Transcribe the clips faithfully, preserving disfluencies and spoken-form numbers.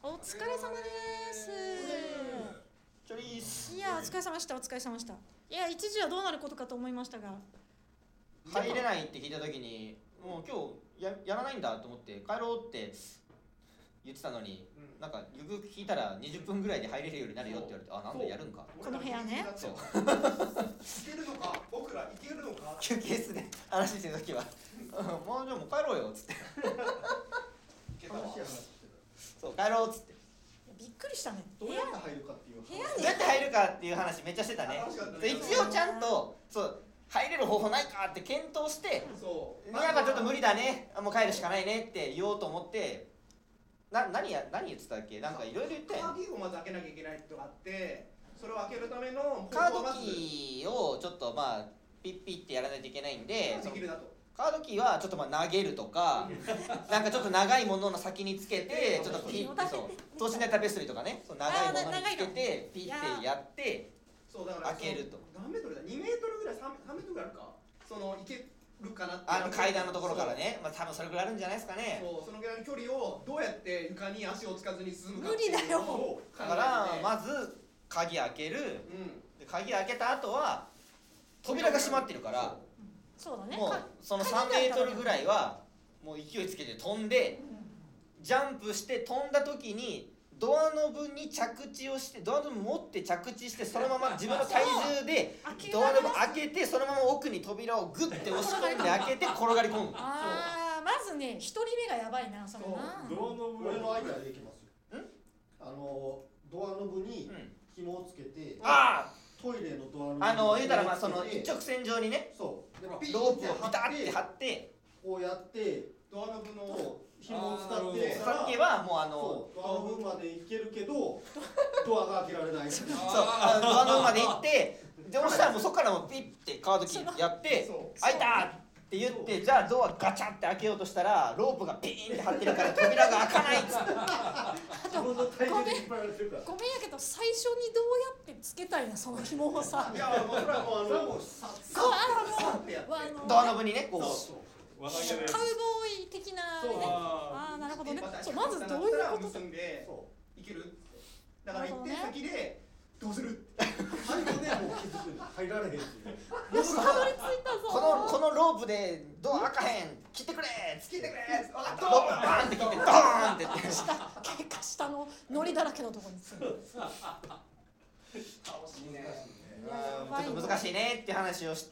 お疲れ様です。 チョリース。 いや、お疲れ様でした。お疲れ様でした。いや、一時はどうなることかと思いましたが。 入れないって聞いたときに、もう今日 や, やらないんだと思って帰ろうって言ってたのに、うん、なんかよくよく聞いたらにじゅっぷんぐらいで入れるようになるよって言われて、あ、なんだやるんか。 この部屋ね。 そう。 いけるのか、僕らいけるのか。 休憩室で話してるときは、もうじゃあもう帰ろうよっつって。そう帰ろうっつって。 びっくりしたね。 どうやって入るかっていう。 部屋に。 どうやって入るかっていう話めっちゃしてたね。一応ちゃんとそう入れる方法ないかって検討して、そうやっぱちょっと無理だね、もう帰るしかないねって言おうと思って。な何や何言ってたっけ、なんかいろいろ言ってカードをまず開けなきゃいけないとかあって、それを開けるためのカードキーをちょっとまあピッピッってやらないといけないんで、 できるなと。 カードキーはちょっとまあ投げるとかなんかちょっと長いものの先につけてちょっとピッて、そう等身大タペストリーとかね、そう長いものにつけてピッてやって開けると。 何メートルだ、にメートルぐらい、さんメートルぐらいあるか、そのいけるかなって。 あの階段のところからね、まあ多分それぐらいあるんじゃないですかね。 そう、そのぐらいの距離をどうやって床に足をつかずに進むか無理だよ。 だからまず鍵開ける、うん、で鍵開けた後は扉が閉まってるから、 そうだね、 もうそのさんメートルぐらいはもう勢いつけて飛んで、ジャンプして飛んだ時にドアノブに着地をして、ドアノブ持って着地して、そのまま自分の体重でドアノブ開けて、そのまま奥に扉をグッて押し込んで開けて転がり込む。 ああ、まずね、一人目がやばいな、それな。 ドアノブ俺のアイデアでできますよ。ん？あのドアノブに紐をつけて、 ああトイレのドアノブあの言うたらまあその一直線上にね、 そうロープをビタって貼って、 こうやってドアノブの紐を使ってさっきはもうあのドアノブまで行けるけどドアが開けられない。 そう、あのドアノブまで行って、でそしたらもうそこからもうピッてカードキーやって開いたって言って、じゃあドアガチャって開けようとしたらロープがピーンって張ってるから扉が開かないっつって。 自分の体重で引っ張られてるから。 ごめんやけど最初にどうやってつけたいな、その紐をさ。 いや、もうそれはもうあのさドアノブにね、こうカウボーイ的なね。ああ、なるほどね。そう、まずどういうことだ。 いける。だから行って先でどうする。 最後でもう気づくんだ。入られへんっていう。 よし、たどり着いたぞ。 このこのロープでドア開かへん、切ってくれー、 切ってくれー。 ロープバーンって切ってドーンってって。 下、結果下ののりだらけのところにつく。 ちょっと難しいねって話をして、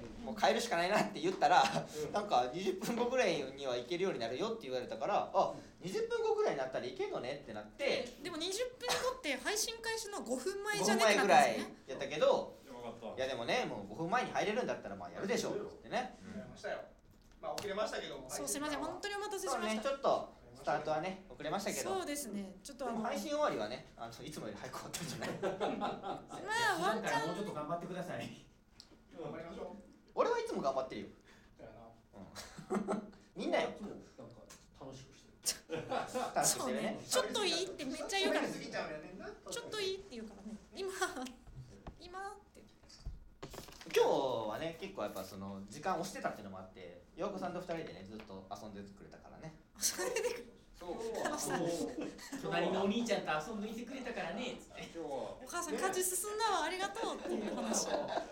もう帰るしかないなって言ったら、なんかにじゅっぷんごぐらいには行けるようになるよって言われたから、あ、にじゅっぷんごぐらいになったらいけんのねってなって。 でもにじゅっぷんごって配信開始のごふんまえじゃねってなったんですね。ごふんまえぐらいやったけど、いやでもね、もうごふんまえに入れるんだったらまあやるでしょうってね。 やりましたよ。まあ遅れましたけど。 そう、すみません、本当にお待たせしました。 そうね、ちょっとスタートはね遅れましたけど。 そうですね、ちょっとあの配信終わりはね、あのいつもより早く終わったんじゃない。 まあワンチャンもうちょっと頑張ってください。 頑張りましょう。 俺はいつも頑張ってるよ。みんなよ。 なんか楽しくしてる。 楽しくしてるね。 ちょっといいってめっちゃ言うから。 過ぎちゃうよね。 ちょっといいって言うからね。今今って。 今日はね、結構やっぱその時間押してたっていうのもあって、陽子さんと二人でねずっと遊んでくれたからね。 それで隣のお兄ちゃんと遊んでいてくれたからねっつって。 お母さん家事進んだわ、ありがとうっていう話。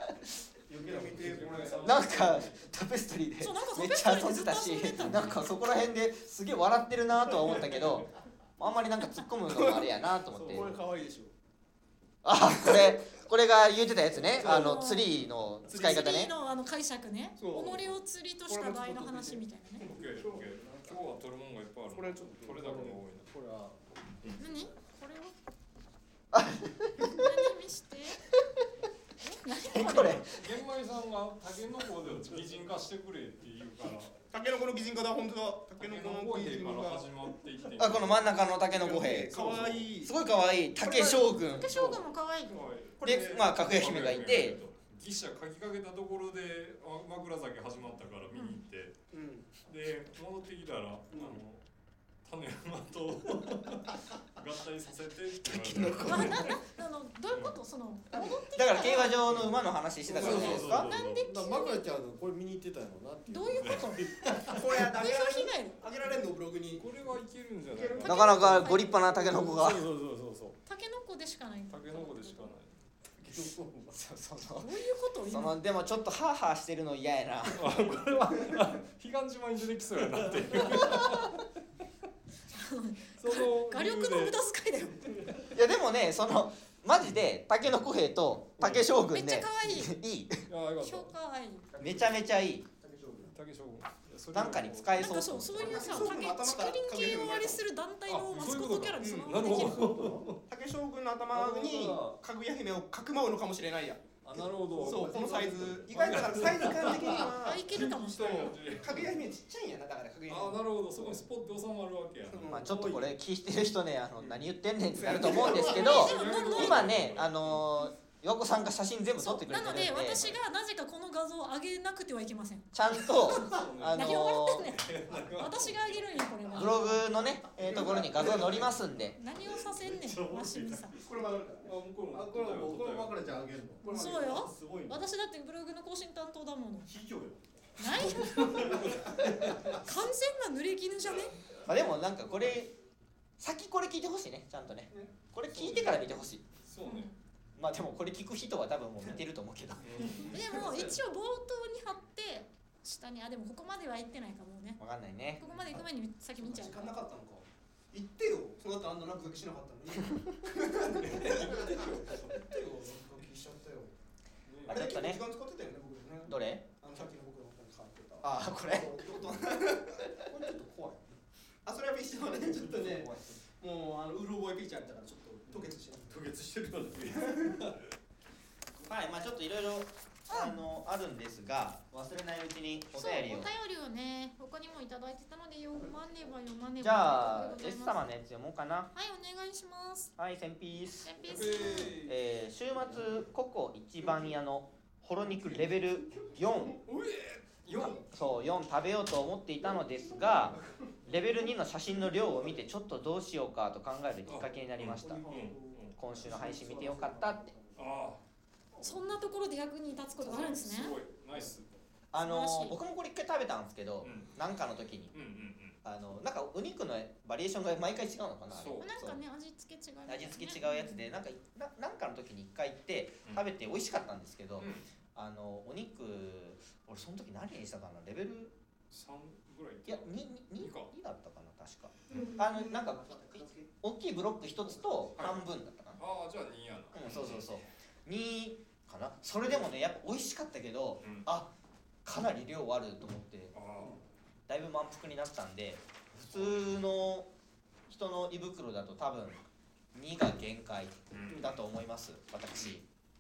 なんかタペストリーでめっちゃ遊んでたし、なんかそこら辺ですげえ笑ってるなとは思ったけど、あんまりなんか突っ込むのもあれやなと思って。 これ可愛いでしょ。 あ、これこれが言うてたやつね。あのツリーの使い方ね。 ツリーのあの解釈ね。己を釣りとした場合の話みたいなね。 今日は取るもんがいっぱいある。これちょっと取れ高が多いな。これは何？これを何見して？ 何これ？ 玄米さんがタケノコで擬人化してくれって言うから。 タケノコの擬人化だ、本当だ。タケノコの擬人化から始まっていって。 あ、この真ん中のタケノコ兵。 可愛い。 すごい可愛い。竹将軍。 竹将軍も可愛い。 で、まあかぐや姫がいて。 牛舎書きかけたところで枕崎始まったから見に行って、うん、で戻ってきたら、うん、あの種山と合体させてって言われて、 あのどういうこと、その戻ってきただから競馬場の馬の話してたからじゃないですか。 なんで急にマクラちゃんこれ見に行ってたのなっていう。 どういうことこれあげられ風評被害るあげられるのブログに。 これはいけるんじゃないかな。 なかなかご立派なタケノコが。 そうそうそうそう。 タケノコでしかない。 タケノコでしかない。 そうそうそう。 どういうことそ今のでもちょっとハーハーしてるの嫌やな。 あ、これは彼岸島に出てきそうやなっていう。その画力の無駄遣いだよ。 いやでもね、そのマジでタケノコ兵と竹将軍ねめっちゃ可愛い。 いい。 いやよかっ評価愛い。 めちゃめちゃいい。 た。竹将軍。 なんかに使えそう。 なんかそう、そういうさ、 そうそう竹竹林系をあれする団体のマスコットキャラにそのまなるまできる。 ほ竹将軍の頭にかぐや姫をかくまうのかもしれないや。 ど。あ、なるほど。 そう、このサイズ意外とだからサイズ感的にはあ、いけるかもしれない。 かぐや姫ちっちゃいんやな、だからかぐや姫。 あ、なるほど。そこにスポット収まるわけや。 まあちょっとこれ聞いてる人ね、あの何言ってんねんってなると思うんですけど、今ね、あの岩子さんが写真全部撮ってくれてるんで、 なので私がなぜかこの画像を上げなくてはいけません。 ちゃんとあ何を笑のってんねん。私が上げるんやこれは。 ブログのね、えー、ところに画像載りますんで。 何をさせんねん、わしにさ。 これ曲がるから。 あ、向こうも。 あ、これもこれマクラちゃんあげるの。 そうよ。 すごいね。 私だってブログの更新担当だもの。 卑怯よ。 ない完全な濡れ衣じゃね。 まあでもなんかこれ先これ聞いてほしいね、ちゃんとね。これ聞いてから見てほしい。 そうね。 まあでもこれ聞く人は多分もう見てると思うけど。 でも一応冒頭に貼って下に、あ、でもここまでは行ってないかもね。 わかんないね。 ここまで行く前に先見ちゃう時間から。 なかったのか。言ってよ。そうだったらあんな落書きしなかったのに。言ってよ。落書きしちゃったよ。 あちょっとね時間使ってたよね、僕ね。 どれ？ あのさっきの僕の本買ってた。 あ、これ。 これちょっと怖い。あ、それはピッチャーね、ちょっとね、もうあのうる覚えピッチャーみたいからちょっと吐血してる。 吐血してるよね。 はい、まあちょっといろいろあのあるんですが、忘れないうちにおそう、 便りを。 お便りをね、他にもいただいてたので読まねば読まねば。 じゃあという S ことでございます。 様のやつ読もうかな。 はい、お願いします。 はい、センピース。 センピース。 えー、週末ココ一番屋のホロ肉レベルよん。 よん。 そうよん食べようと思っていたのですが、レベルにの写真の量を見てちょっとどうしようかと考えるきっかけになりました。今週の配信見てよかったって。 あそんなところで役に立つことがあるんですね。 すごい。ナイス。 あの素晴らしい僕もこれ一回食べたんですけど、 うんなんかの時にうんうんうん。 あのなんかお肉のバリエーションが毎回違うのかな。あれそうなんかね、味付け違いますね。 味付け違うやつでなんかななんかの時に一回行って食べて美味しかったんですけど、 うんあのお肉俺その時何にしたかな、レベル三ぐらい。 いやにににかにだったかな確か。 うんあのなんか大きいブロック一つと半分だったかな。 ああ、じゃあにやな。 うん、そうそうそうにかな。それでもねやっぱ美味しかったけど、 うんあかなり量あると思ってあだいぶ満腹になったんで、普通の人の胃袋だと多分にが限界あ。うん。 だと思います私。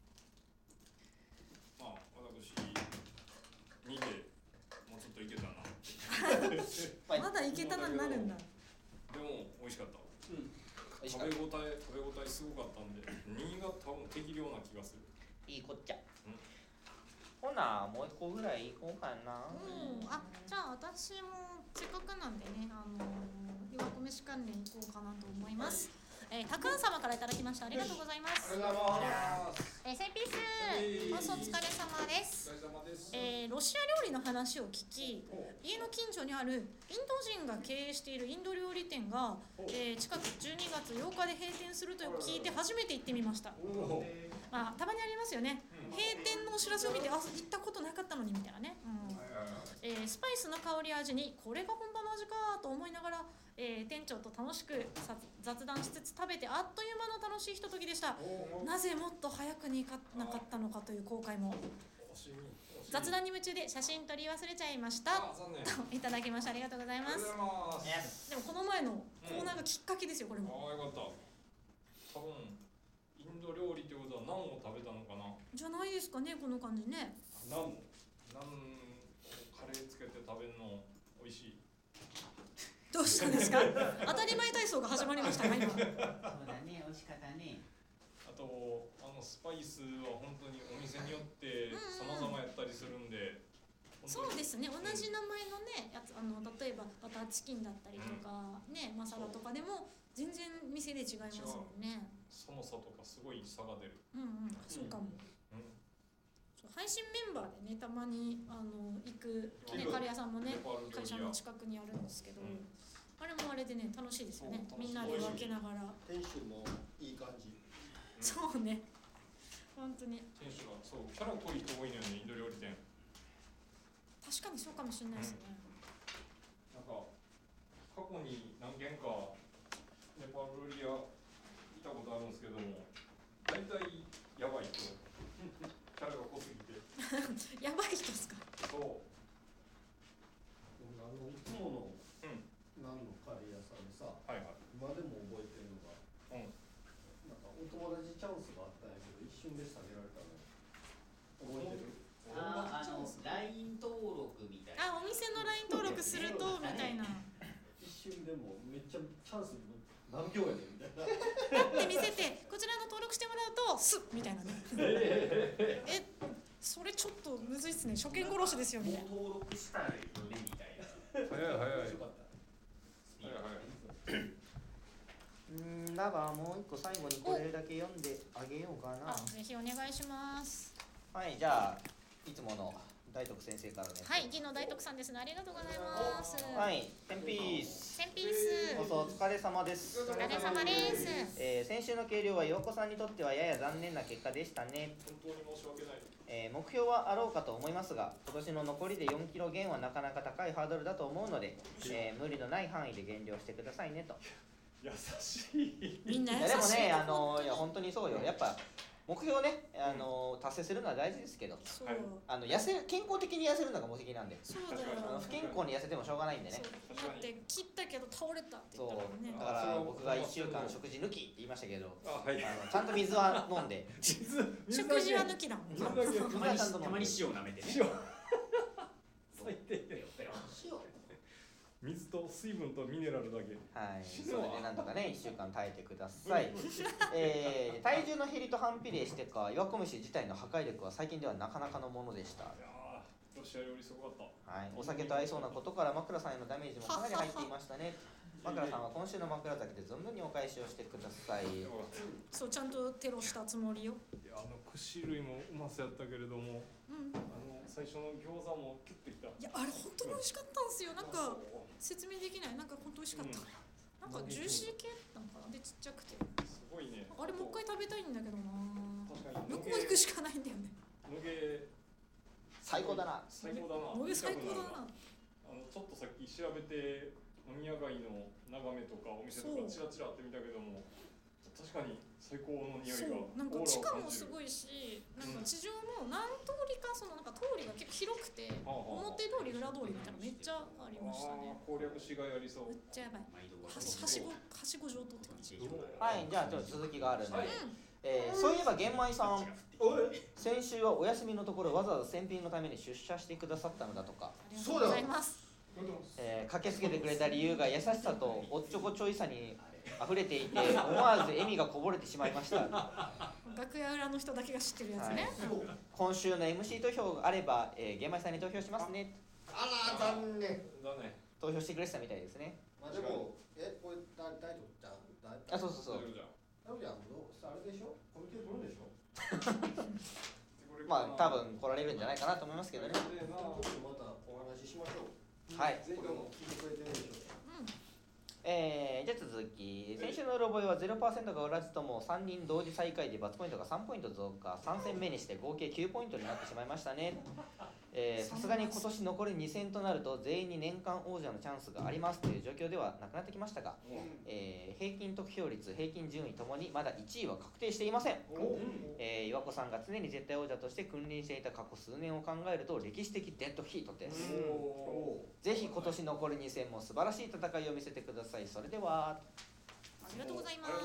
まあ、私にでもうちょっといけたな。 まあまだいけたなになるんだ。 でも美味しかった。 美味しかった食べ応え食べ応えすごかったんで、にが多分適量な気がする。 いいこっちゃ、 うんほなもう一個ぐらい行こうかな。 うん、あ、じゃあ私もせっかくなんでね、あのー、岩子飯関連行こうかなと思います。えー、たくん様からいただきました。ありがとうございます。 ありがとうございます。 えー、センピース、放送お疲れ様です。 お疲れ様です。 えー、ロシア料理の話を聞き、家の近所にあるインド人が経営しているインド料理店が、えー、近くじゅうにがつようかで閉店すると聞いて初めて行ってみました。まあ、たまにありますよね。閉店のお知らせを見て、あ、行ったことなかったのにみたいなね。うんえー、スパイスの香り味にこれが本場の味かと思いながら、えー、店長と楽しく雑談しつつ食べてあっという間の楽しいひとときでした。なぜもっと早くに行かなかったのかという後悔も。雑談に夢中で写真撮り忘れちゃいましたあ、残念。あといただきました。ありがとうございます。 りがとうございます。 でもこの前のコーナーがきっかけですよ、これも。 ああ、よかった。多分インド料理ってことはナンを食べたのかな。 じゃないですかね、この感じね。 ナンナンカレーつけて食べるの美味しい。 どうしたんですか当たり前体操が始まりましたか今。 そうだね、美味しかったね。 あとあのスパイスは本当にお店によって様々やったりするんで。 そうですね、同じ名前のねやつ、あの例えばバターチキンだったりとか、ね、マサラとかでも全然店で違いますもんね。 その差とかすごい差が出る。 うんうん、そうかも。 うん。 そう配信メンバーでねたまにあの行く、ね、カレー屋さんもね会社の近くにあるんですけど、うん、あれもあれでね楽しいですよね。みんなで分けながら。 店主もいい感じ。 そうね。本当に。 店主がそうキャラ濃い人多いのよねインド料理店。 確かにそうかもしれないですね。 うん、なんか過去に何軒かネパール料理屋行ったことあるんですけども、大体やばい人。キャラが濃すぎてやばい人ですか。 そうあのいつもの、 うん、 何のカレー屋さんでさ、 はいはい、 今でも覚えてるのが、うん、なんかお友達チャンスがあったんやけど一瞬で下げられたの覚えてる？ ああ、あの ライン 登録みたいな。 あ、お店の ライン 登録するとみたいな。 一瞬でもめっちゃチャンス何秒やねんみたいな。 パッて見せてこちらの登録してもらうとスッみたいなね。え、それちょっとむずいっすね。初見殺しですよみたいな。 登録したらいいのねみたいな。 早い早い。 よかった。 早い早い。 うん、だからもう一個最後にこれだけ読んであげようかな。 あ、ぜひお願いします。 はい、じゃあいつもの大徳先生からね。 はい、技能大徳さんですね。ありがとうございます。 はい、テンピース。 テンピース。 どうぞお疲れ様です。 お疲れ様です。 えー、先週の計量は岩子さんにとってはやや残念な結果でしたね。 本当に申し訳ない。 えー、目標はあろうかと思いますが、今年の残りでよんキロ減はなかなか高いハードルだと思うので、えー、無理のない範囲で減量してくださいねと。 優しい。 みんな優しい。 いやでもね、あのいや本当にそうよ。やっぱ目標ね、あの達成するのは大事ですけど、 そう、 あの痩せ健康的に痩せるのが目的なんで、 そうだよ。 あの不健康に痩せてもしょうがないんでね。 だって切ったけど倒れたって言ったからね。 だから僕がいっしゅうかん食事抜きって言いましたけど、 あ、はい、 あのちゃんと水は飲んで水食事は抜きだもん。 水だけたまにたまに塩舐めてね。 塩最低ペロペロ。 水と水分とミネラルだけ。 はい、それでなんとかねいっしゅうかん耐えてください。えー、体重の減りと反比例してか岩小虫自体の破壊力は最近ではなかなかのものでした。 いやー、ロシアよりすごかった。 はい、お酒と合いそうなことから枕さんへのダメージもかなり入っていましたね。枕さんは今週の枕崎で存分にお返しをしてください。 そう、ちゃんとテロしたつもりよ。 いや、あの串類もうまさやったけれども、 うん、 あの最初の餃子もキュッてきた。 いや、あれ本当に美味しかったんですよ。なんか説明できない。なんか本当美味しかった。うん、なんかジューシー系なのかな。でちっちゃくて。 すごいね。 あれもう一回食べたいんだけどな。 確かに。 向こう行くしかないんだよね。 野毛最高だな。 最高だな。 野毛最高だな。 あのちょっとさっき調べて飲み屋街の眺めとかお店とかチラチラって見たけども、確かに最高の匂いが。 なんか地下もすごいし、なんか地上も何通りかそのなんか通りが結構広くて、うん、表通り裏通りみたいなめっちゃありましたね。 攻略しがいありそう。 めっちゃやばい。はしごはしご上等って感じ。 はい、じゃあちょっと続きがあるんで。 はい、 えー、そういえば玄米さん、先週はお休みのところわざわざ選品のために出社してくださったのだとか。 ありがとうございます。 えー、駆けつけてくれた理由が優しさとおっちょこちょいさに溢れていて思わず笑みがこぼれてしまいました。 楽屋裏の人だけが知ってるやつね。はい、 今週の エムシー 投票があれば、えー、玄米さんに投票しますね。 あら残念。 だね。 投票してくれてたみたいですね。 まあでもえこれ大大丈夫じゃん。 あ、そうそうそう。 大丈夫じゃん。あれでしょ。コミュニケーション取るでしょ。 まあ多分来られるんじゃないかなと思いますけどね。 ちょっとまたお話ししましょう。 はい。 ぜひも聞いてくれてるでしょう。 えー、じゃあ続き、先週のうろ覚えは ゼロパーセント がおらずともさんにん同時最下位で罰ポイントがさんポイント増加、さん戦目にして合計きゅうポイントになってしまいましたね。さすがに今年残りに戦となると全員に年間王者のチャンスがありますという状況ではなくなってきましたが、えー、平均得票率、平均順位ともにまだいちいは確定していません。えー、岩子さんが常に絶対王者として君臨していた過去数年を考えると歴史的デッドヒートです。ぜひ今年残りに戦も素晴らしい戦いを見せてください。それではありがとうございます。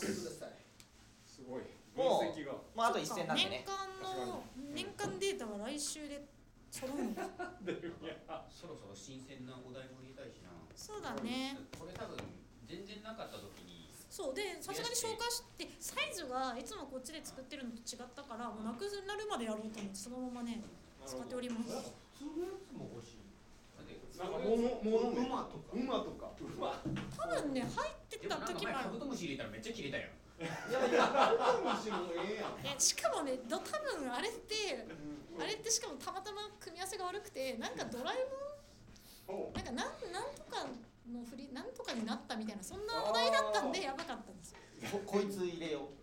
すごい。 もう、まあ、あといち戦なんでね。 年間の年間データは来週で揃うのか。 そろそろ新鮮なお題も入れたいしな。 そうだね。 これ多分全然なかった時に。 そうで、さすがに消化してサイズがいつもこっちで作ってるのと違ったからもうなくなるまでやろうと思ってそのままね使っております。 普通のやつも欲しい。 なんかものもの馬とか馬とか多分ね入ってた時もある。 カブトムシ入れたらめっちゃ切れたよ。 いやいやこの虫もええやんえしかもねど多分あれってあれってしかもたまたま組み合わせが悪くてなんかドラえもんなんかなんなんとかの振りなんとかになったみたいなそんなお題だったんでやばかったんですよ。 ここいつ入れよう。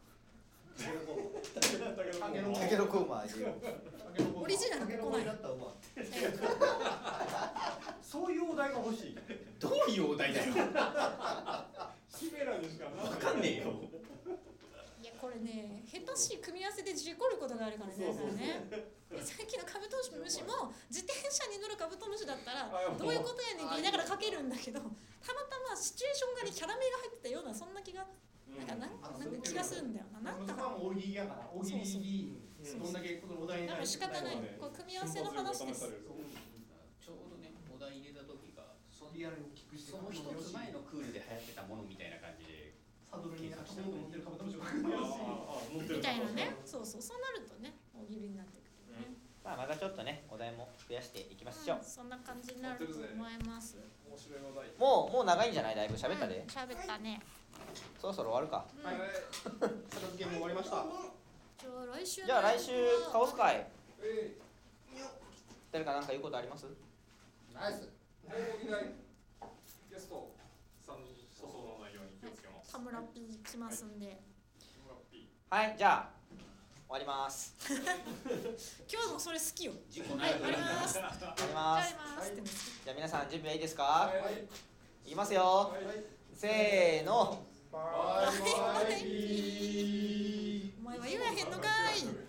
タケノコタケノコ馬入れよう。 タケノコオリジナルで来ない。 った馬えそういうお題が欲しい。 どういうお題だよ。 キメラにしかなわかんねえよ。 いやこれね下手しい組み合わせで事故ることがあるからね。だからねでさっきのカブトムシも自転車に乗るカブトムシだったらどういうことやねんって言いながら書けるんだけどたまたまシチュエーションがにキャラメが入ってたようなそんな気がなんかなんかなんか気がするんだよな。なんそかこはもう大喜利やから大喜利どんだけこのお題にでも対して仕方ない。これ組み合わせの話です。 ちょうどね、お題入れた時がそリアルに大きくしてその一つ前のクールで流行ってたものみたいな感じでサドルになんか持ってるカブトムシを書くよしみたいなね。そうそうそうなるとね大喜利になってくるね。 まあまたちょっとねお題も増やしていきましょううん。そんな感じになると思います。 面白いお題。 もうもう長いんじゃないだいぶ喋ったでうん。喋ったね。 そろそろ終わるか。 うんはい片付けも終わりましたじゃあ来週のじゃあ来週カオス会え誰か何か言うことあります？ ナイス。 ー、もういないゲストさんに粗相のないように気をつけます。 田村 P 来ますんで。 村 P。 はいじゃあ終わります。 今日もそれ好きよ。 事故はい、 ないあります。じゃ終わりあます。 ありますっての好き。 じゃあ皆さん準備はいいですか？ はい。 いきますよ。 はい。 せーの。 バイバイ。 お前は言わへんのかい。